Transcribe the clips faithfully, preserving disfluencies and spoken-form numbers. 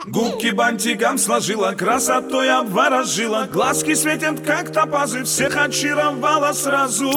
Губки бантиком сложила, красотой обворожила, глазки светят, как топазы, всех очаровала сразу.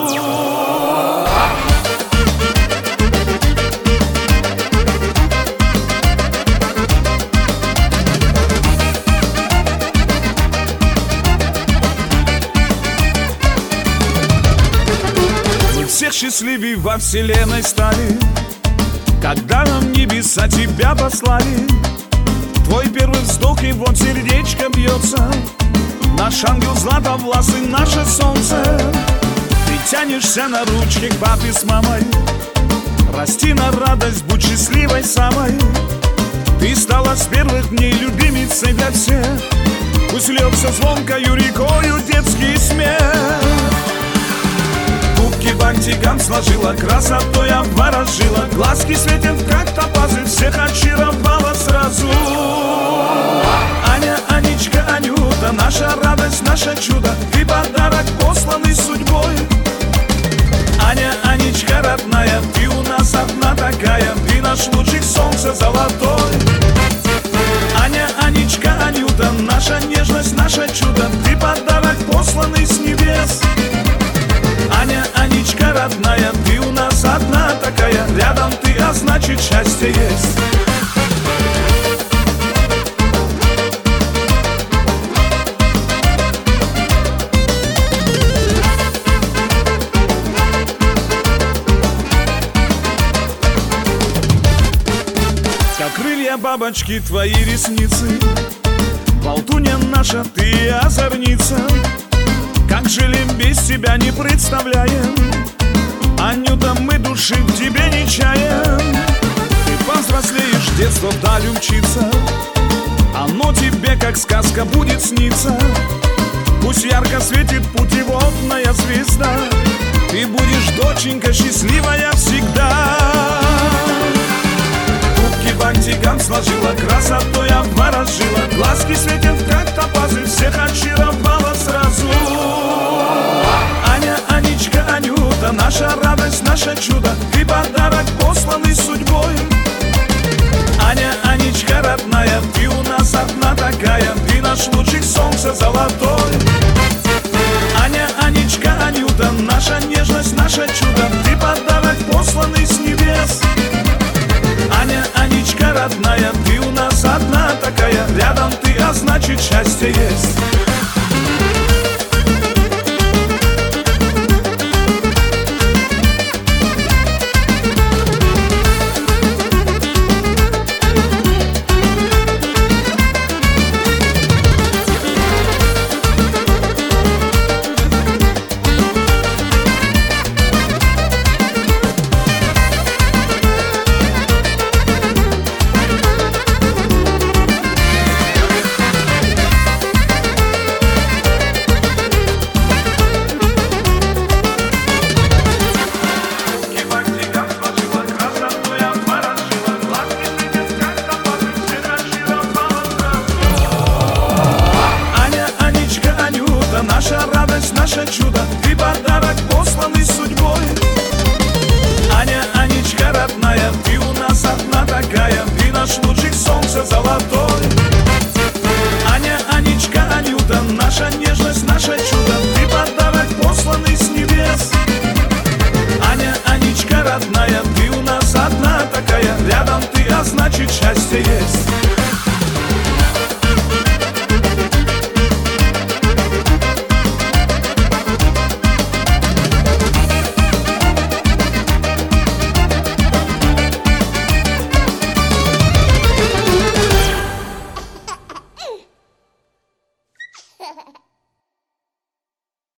Мы всех счастливее во вселенной стали, когда нам небеса тебя послали. Твой первый вздох, и вот сердечко бьется. Наш ангел златовласый, наше солнце. Ты тянешься на ручки к папе с мамой. Расти на радость, будь счастливой самой. Ты стала с первых дней любимицей для всех. Пусть льется звонкою рекою детский смех. Губки бантиком сложила, красотой обворожила, глазки светят, как топазы, всех очаровала сразу. Аня, Анечка, Анюта, наша радость, наше чудо, ты подарок, посланный судьбой. Аня, Анечка, родная, ты у нас одна такая, ты наш лучик солнца золотой. Аня, Анечка, Анюта, наша нежность, наше чудо, ты подарок, посланный с небес. Аня, Анечка, родная, ты у нас одна такая, рядом ты, а значит счастье есть. Как крылья бабочки твои ресницы, болтунья наша, ты озорница. Как жили без тебя не представляем, Анюта, мы души в тебе не чаем. Ты повзрослеешь, детство вдаль учиться, оно тебе как сказка будет сниться. Пусть ярко светит путеводная звезда, ты будешь, доченька, счастливая всегда. Губки бантиком сложила, красотой обворожила, глазки светят, как топазы, всех очаровала сразу. Аня, Анечка, Анюта, наша радость, наше чудо, ты подарок, посланный судьбой. Аня, Анечка, родная, ты у нас одна такая, ты наш лучик солнца золотой. Аня, Анечка, Анюта, наша нежность, наше чудо, ты подарок, посланный с небес. Аня, Анечка, родная, ты у нас одна такая, рядом ты, а значит счастье есть. Наша радость, наше чудо, ты подарок, посланный судьбой. Аня, Анечка, родная, ты у нас одна такая, ты наш лучик солнца золотой. Аня, Анечка, Анюта, наша нежность, наше чудо, ты подарок, посланный с небес. Аня, Анечка, родная, ты у нас одна такая, рядом ты, а значит счастье есть.